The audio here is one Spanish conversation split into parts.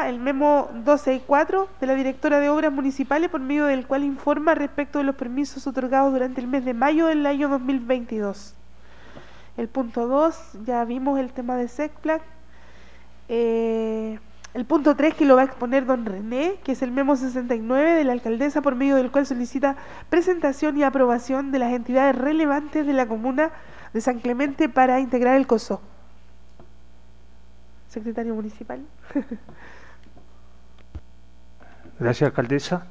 el memo 264 de la directora de Obras Municipales, por medio del cual informa respecto de los permisos otorgados durante el mes de mayo del año 2022. El punto 2, ya vimos el tema de SECPLAC. El punto 3, que lo va a exponer don René, que es el memo 69 de la alcaldesa, por medio del cual solicita presentación y aprobación de las entidades relevantes de la comuna de San Clemente para integrar el COSOC. Secretario municipal. Gracias, alcaldesa.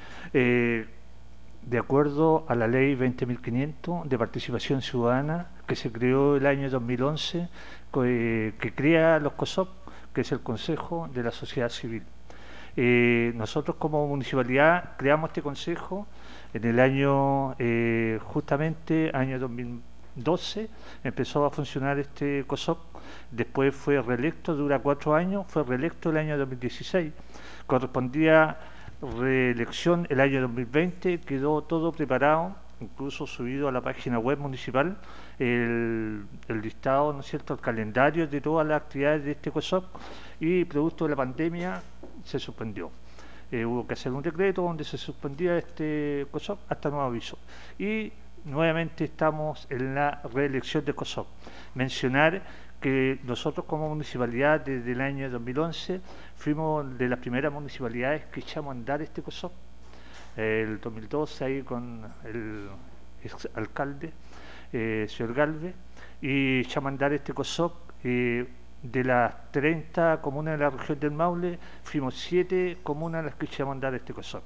De acuerdo a la ley 20.500 de participación ciudadana, que se creó el año 2011, que crea los COSOC, que es el Consejo de la Sociedad Civil. Nosotros como municipalidad creamos este consejo en el año, justamente año 2012, empezó a funcionar este COSOC, después fue reelecto, dura 4 años, fue reelecto el año 2016, correspondía reelección el año 2020, quedó todo preparado, incluso subido a la página web municipal el listado, ¿no es cierto?, el calendario de todas las actividades de este COSOC, y producto de la pandemia se suspendió. Hubo que hacer un decreto donde se suspendía este COSOC hasta nuevo aviso. Y nuevamente estamos en la reelección de COSOC. Mencionar que nosotros como municipalidad desde el año 2011 fuimos de las primeras municipalidades que echamos a andar este COSOC. El 2012 ahí con el exalcalde, señor Galvez, y echamos a andar este COSOC. De las 30 comunas de la región del Maule, fuimos 7 comunas las que echamos a andar este COSOC.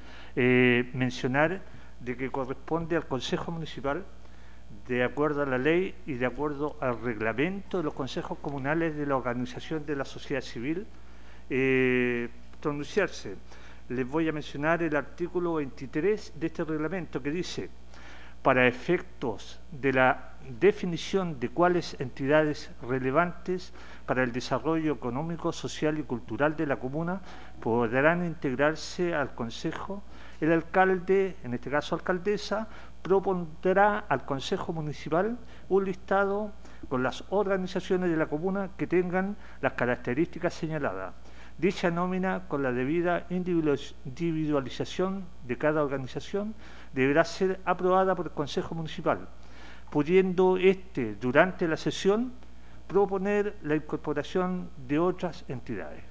Mencionar de que corresponde al Consejo Municipal, de acuerdo a la ley y de acuerdo al reglamento de los consejos comunales de la organización de la sociedad civil, pronunciarse. Les voy a mencionar el artículo 23 de este reglamento, que dice: para efectos de la definición de cuáles entidades relevantes para el desarrollo económico, social y cultural de la comuna podrán integrarse al Consejo, el alcalde, en este caso alcaldesa, propondrá al Consejo Municipal un listado con las organizaciones de la comuna que tengan las características señaladas. Dicha nómina, con la debida individualización de cada organización, deberá ser aprobada por el Consejo Municipal, pudiendo durante la sesión, proponer la incorporación de otras entidades.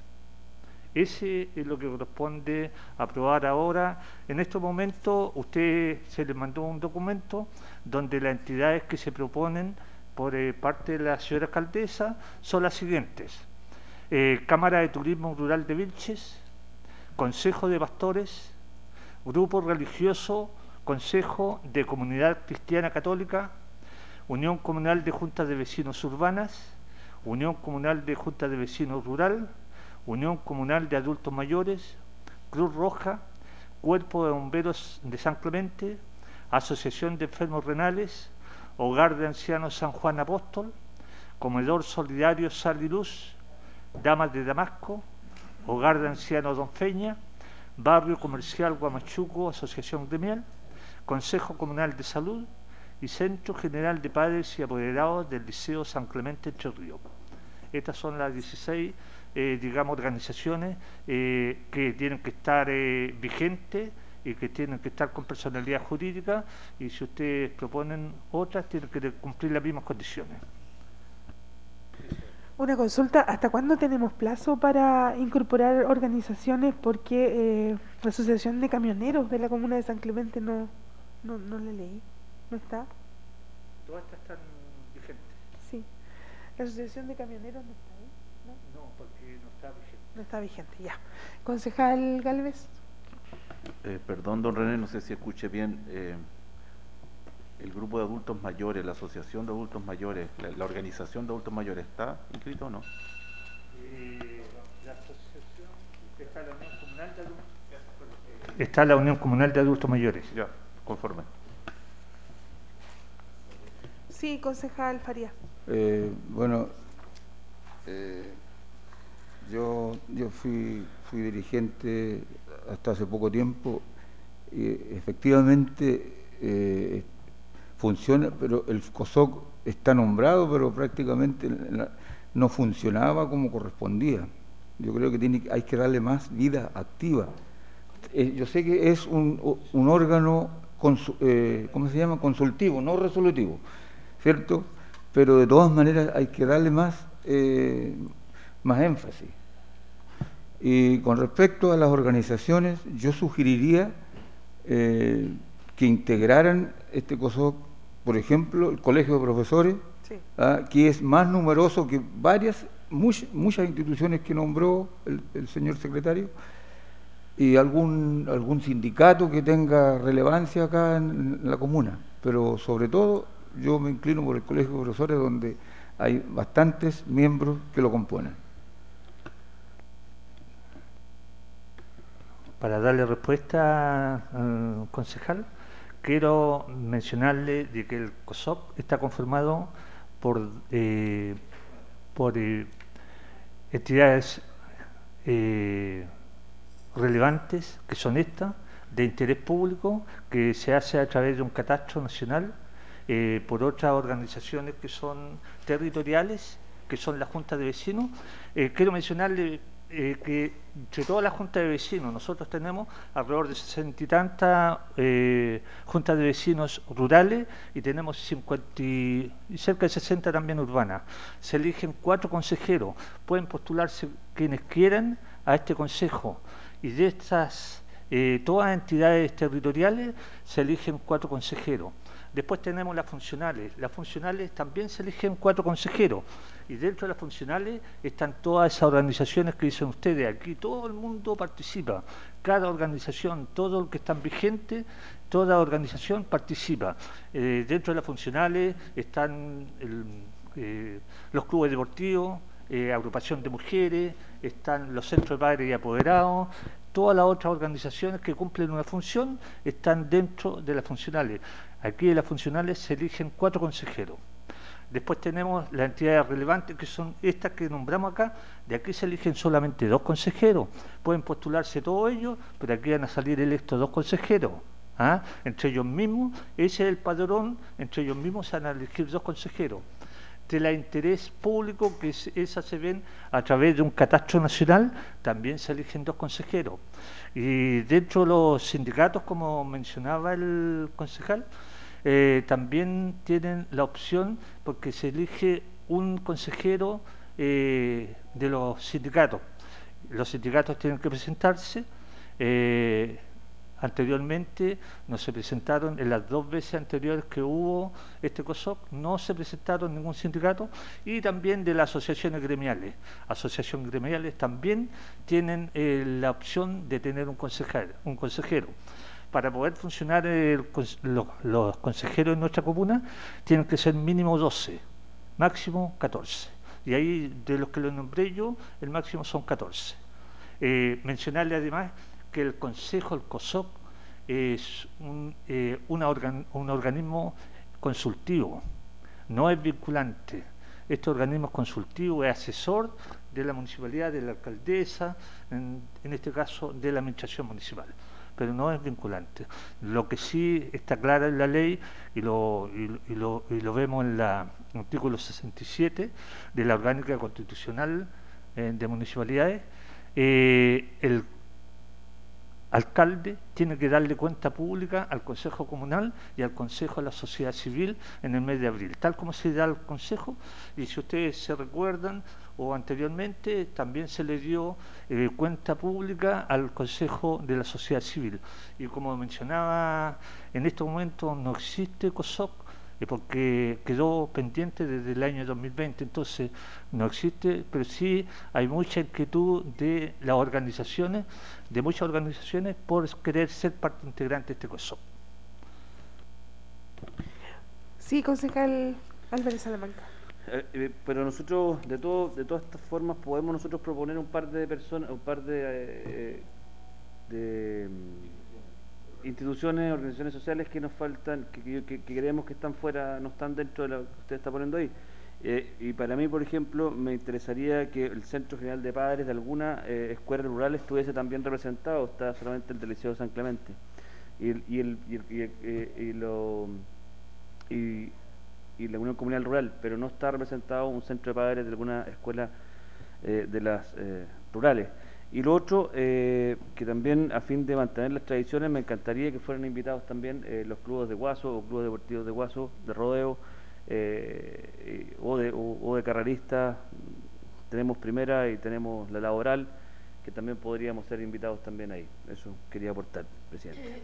Ese es lo que corresponde aprobar ahora. En estos momentos, se les mandó un documento donde las entidades que se proponen por parte de la señora alcaldesa son las siguientes: Cámara de Turismo Rural de Vilches, Consejo de Pastores, Grupo Religioso, Consejo de Comunidad Cristiana Católica, Unión Comunal de Juntas de Vecinos Urbanas, Unión Comunal de Juntas de Vecinos Rural, Unión Comunal de Adultos Mayores, Cruz Roja, Cuerpo de Bomberos de San Clemente, Asociación de Enfermos Renales, Hogar de Ancianos San Juan Apóstol, Comedor Solidario Sal y Luz, Damas de Damasco, Hogar de Ancianos Don Feña, Barrio Comercial Guamachuco, Asociación Gremial, Consejo Comunal de Salud y Centro General de Padres y Apoderados del Liceo San Clemente Entre Ríos. Estas son las 16, organizaciones que tienen que estar vigentes y que tienen que estar con personalidad jurídica, y si ustedes proponen otras, tienen que cumplir las mismas condiciones. Una consulta: ¿hasta cuándo tenemos plazo para incorporar organizaciones? Porque la Asociación de Camioneros de la Comuna de San Clemente no le leí, no está. Todas estas están vigentes. Sí, la Asociación de Camioneros no está ahí, ¿no? No, porque no está vigente. No está vigente, ya. Concejal Galvez. Perdón, don René, no sé si escuché bien. El grupo de adultos mayores, la asociación de adultos mayores, la organización de adultos mayores, ¿está inscrito o no? La asociación está la Unión Comunal de Adultos. Está la Unión Comunal de Adultos Mayores. Ya, conforme. Sí, concejal Faría. Yo fui dirigente hasta hace poco tiempo y efectivamente funciona, pero el COSOC está nombrado, pero prácticamente no funcionaba como correspondía. Yo creo que hay que darle más vida activa. Yo sé que es un órgano, ¿cómo se llama? Consultivo, no resolutivo, ¿cierto? Pero de todas maneras hay que darle más énfasis. Y con respecto a las organizaciones, yo sugeriría que integraran este COSOC, por ejemplo, el Colegio de Profesores, Sí. que es más numeroso que muchas instituciones que nombró el señor secretario, y algún sindicato que tenga relevancia acá en la comuna. Pero sobre todo yo me inclino por el Colegio de Profesores, donde hay bastantes miembros que lo componen. Para darle respuesta al concejal, quiero mencionarle de que el COSOC está conformado por entidades relevantes, que son estas, de interés público, que se hace a través de un catastro nacional, por otras organizaciones que son territoriales, que son las juntas de vecinos. Quiero mencionarle que entre todas las juntas de vecinos, nosotros tenemos alrededor de 60 y tantas juntas de vecinos rurales, y tenemos 50 y cerca de 60 también urbanas. Se eligen 4 consejeros, pueden postularse quienes quieran a este consejo, y de estas todas entidades territoriales se eligen 4 consejeros. Después tenemos las funcionales también se eligen 4 consejeros, y dentro de las funcionales están todas esas organizaciones que dicen ustedes. Aquí todo el mundo participa, cada organización, todo el que está vigente, toda organización participa. Dentro de las funcionales están los clubes deportivos, agrupación de mujeres, están los centros de padres y apoderados. Todas las otras organizaciones que cumplen una función están dentro de las funcionales. Aquí en las funcionales se eligen 4 consejeros. Después tenemos las entidades relevantes, que son estas que nombramos acá. De aquí se eligen solamente 2 consejeros. Pueden postularse todos ellos, pero aquí van a salir electos 2 consejeros. Entre ellos mismos, ese es el padrón, entre ellos mismos se van a elegir 2 consejeros. De la interés público, que esas se ven a través de un catastro nacional, también se eligen 2 consejeros. Y dentro de los sindicatos, como mencionaba el concejal, también tienen la opción, porque se elige un consejero de los sindicatos. Los sindicatos tienen que presentarse. Anteriormente no se presentaron, en las 2 veces anteriores que hubo este COSOC, no se presentaron ningún sindicato. Y también de las asociaciones gremiales. Asociaciones gremiales también tienen la opción de tener un consejero. Para poder funcionar los consejeros en nuestra comuna tienen que ser mínimo 12, máximo 14. Y ahí, de los que los nombré yo, el máximo son 14. Mencionarle además que el consejo, el COSOC, es un organismo consultivo, no es vinculante. Este organismo es consultivo, es asesor de la municipalidad, de la alcaldesa, en este caso de la administración municipal, pero no es vinculante. Lo que sí está claro en la ley, y lo vemos en el artículo 67 de la Orgánica Constitucional de Municipalidades, el alcalde tiene que darle cuenta pública al Consejo Comunal y al Consejo de la Sociedad Civil en el mes de abril, tal como se da al Consejo. Y si ustedes se recuerdan, o anteriormente también se le dio cuenta pública al Consejo de la Sociedad Civil. Y como mencionaba, en este momento no existe COSOC, porque quedó pendiente desde el año 2020, entonces no existe, pero sí hay mucha inquietud de las organizaciones, de muchas organizaciones, por querer ser parte integrante de este COSOC. Sí, concejal Álvarez Salamanca. Pero nosotros, de todas estas formas, podemos nosotros proponer un par de personas, un par de instituciones, organizaciones sociales que nos faltan, que creemos que están fuera, no están dentro de lo que usted está poniendo ahí. Y para mí, por ejemplo, me interesaría que el Centro General de Padres de alguna escuela rural estuviese también representado. Está solamente el del Liceo San Clemente. Y la Unión Comunal Rural, pero no está representado un centro de padres de alguna escuela de las rurales. Y lo otro, que también a fin de mantener las tradiciones, me encantaría que fueran invitados también los clubes de Guaso o clubes deportivos de Guaso, de rodeo, o de carreristas. Tenemos primera y tenemos la laboral, que también podríamos ser invitados también ahí. Eso quería aportar, presidente.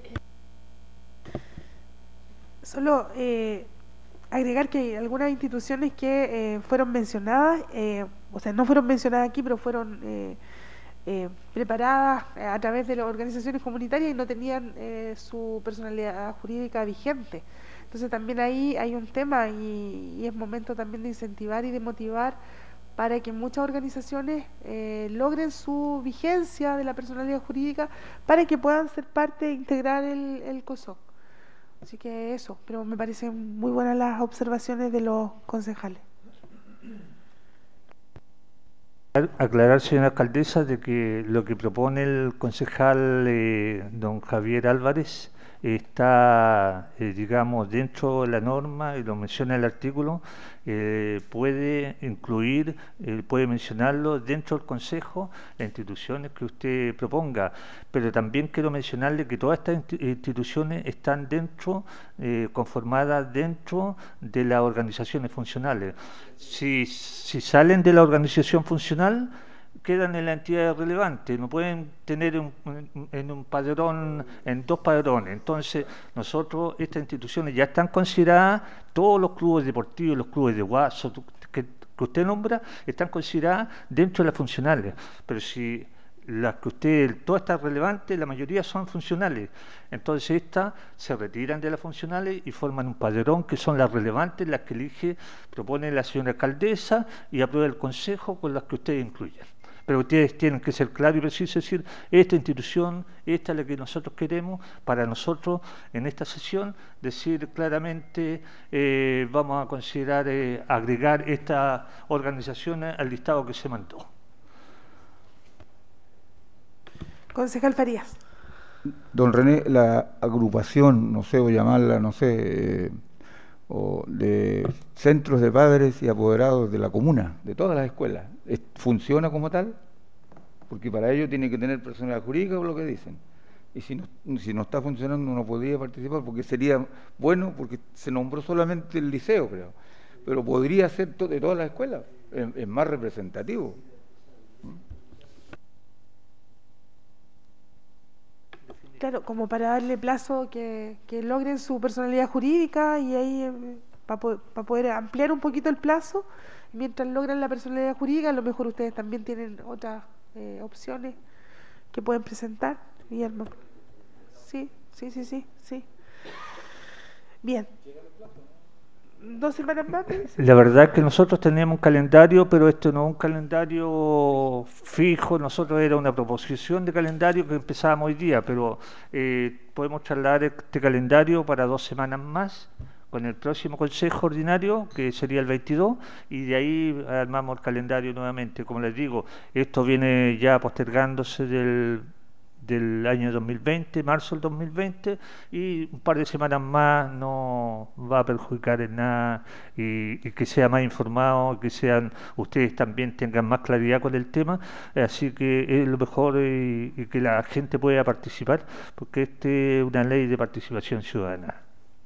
Solo agregar que hay algunas instituciones que fueron mencionadas, o sea, no fueron mencionadas aquí, pero fueron preparadas a través de las organizaciones comunitarias y no tenían su personalidad jurídica vigente. Entonces también ahí hay un tema y es momento también de incentivar y de motivar para que muchas organizaciones logren su vigencia de la personalidad jurídica para que puedan ser parte integral el COSOC. Así que eso, pero me parecen muy buenas las observaciones de los concejales. Aclarar, señora alcaldesa, de que lo que propone el concejal don Javier Álvarez está, digamos, dentro de la norma, y lo menciona el artículo, puede incluir, puede mencionarlo dentro del Consejo, las instituciones que usted proponga, pero también quiero mencionarle que todas estas instituciones están dentro, conformadas dentro de las organizaciones funcionales. Si salen de la organización funcional, quedan en la entidad relevante, no pueden tener en un padrón, en dos padrones. Entonces, nosotros, estas instituciones ya están consideradas, todos los clubes deportivos, los clubes de Guaso, que usted nombra, están consideradas dentro de las funcionales. Pero si las que usted, todas estas relevantes, la mayoría son funcionales. Entonces, estas se retiran de las funcionales y forman un padrón que son las relevantes, las que elige, propone la señora alcaldesa y aprueba el consejo con las que ustedes incluyen. Pero ustedes tienen que ser claros y precisos, es decir, esta institución, esta es la que nosotros queremos, para nosotros en esta sesión, decir claramente, vamos a considerar agregar estas organizaciones al listado que se mandó. Concejal Farías. Don René, la agrupación, no sé, o llamarla, no sé, o de centros de padres y apoderados de la comuna, de todas las escuelas, ¿funciona como tal? Porque para ello tiene que tener personalidad jurídica, por lo que dicen. Y si no está funcionando, no podría participar, porque sería bueno, porque se nombró solamente el liceo, creo, pero podría ser de todas las escuelas, es más representativo. Claro, como para darle plazo que logren su personalidad jurídica y ahí para poder ampliar un poquito el plazo, mientras logran la personalidad jurídica, a lo mejor ustedes también tienen otras opciones que pueden presentar. Guillermo. Sí. Bien. 2 semanas más. La verdad es que nosotros teníamos un calendario, pero esto no es un calendario fijo. Nosotros era una proposición de calendario que empezábamos hoy día, pero podemos trasladar este calendario para 2 semanas más con el próximo consejo ordinario, que sería el 22, y de ahí armamos el calendario nuevamente. Como les digo, esto viene ya postergándose del año 2020, marzo del 2020, y un par de semanas más no va a perjudicar en nada, y que sea más informado, que ustedes también tengan más claridad con el tema, así que es lo mejor y que la gente pueda participar, porque este es una ley de participación ciudadana.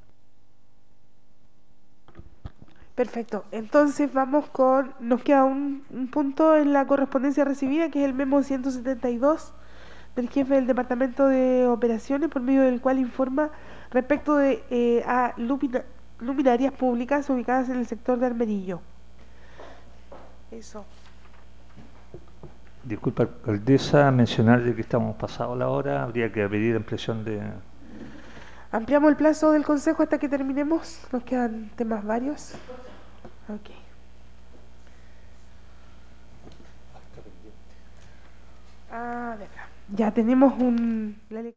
Perfecto, entonces nos queda un punto en la correspondencia recibida, que es el memo 172 del jefe del Departamento de Operaciones, por medio del cual informa respecto a luminarias públicas ubicadas en el sector de Armerillo. Eso. Disculpa, alcaldesa, mencionar de que estamos pasados la hora, habría que pedir ampliación de... Ampliamos el plazo del consejo hasta que terminemos, nos quedan temas varios. Ok. Ah, de verdad. Ya tenemos la